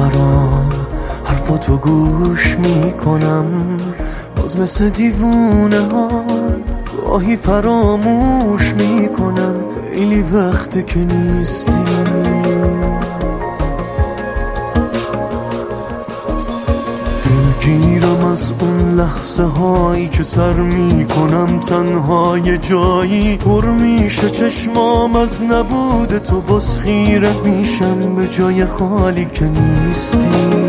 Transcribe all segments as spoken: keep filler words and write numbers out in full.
برام حرفاتو گوش میکنم، باز مثل دیوونه ها گاهی فراموش میکنم. خیلی وقته که نیستی، دلگیرم از اون لحظه هایی که سر میکنم تنها یه جایی. پر میشه چشمام از نبود تو، باز خیره میشم به جای خالی که نیستی.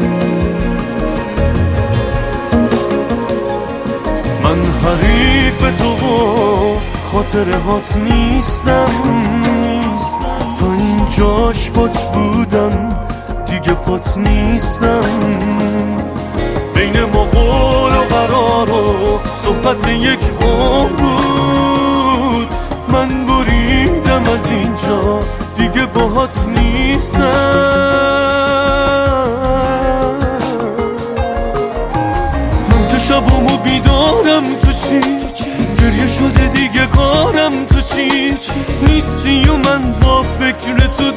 من حریف تو و خاطره هات نیستم، تا اینجاش پات بودم دیگه پات نیستم. بین ما قول و قرار و صحبت یک عمر بود، من بریدم از اینجا دیگه باهات نیستم. من که شبامو بیدارم تو چی، گریه شده دیگه کارم تو چی. نیستی و من با فکر تو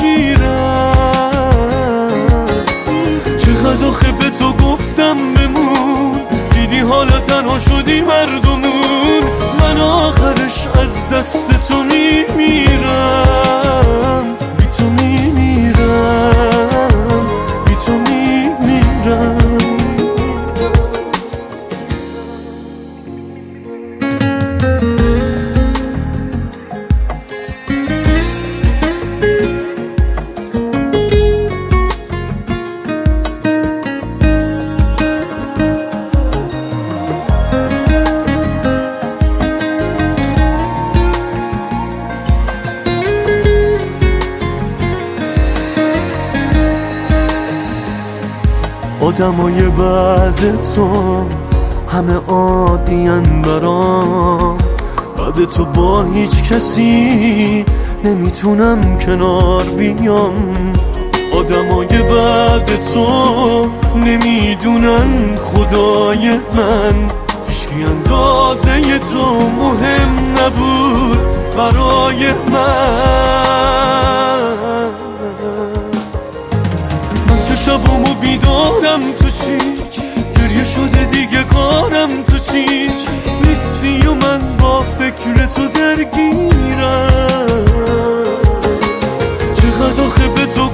درگیرم. چقدر آخه به تو گفتم بمون، دیدی حالا تنها شدی مردمون. من آخرش از دست تو میمیرم، بی تو میمیرم، بی تو میمیرم. آدمای بعد تو همه عادین برام، بعد تو با هیچ کسی نمیتونم کنار بیام. آدمای بعد تو نمیدونن خدای من، هیچکی اندازه تو مهم نبود برای من. شبامو بیدارم تو چی، گریه شده دیگه کارم تو چی. نیستی و من با فکر تو درگیرم. چقدر آخه به تو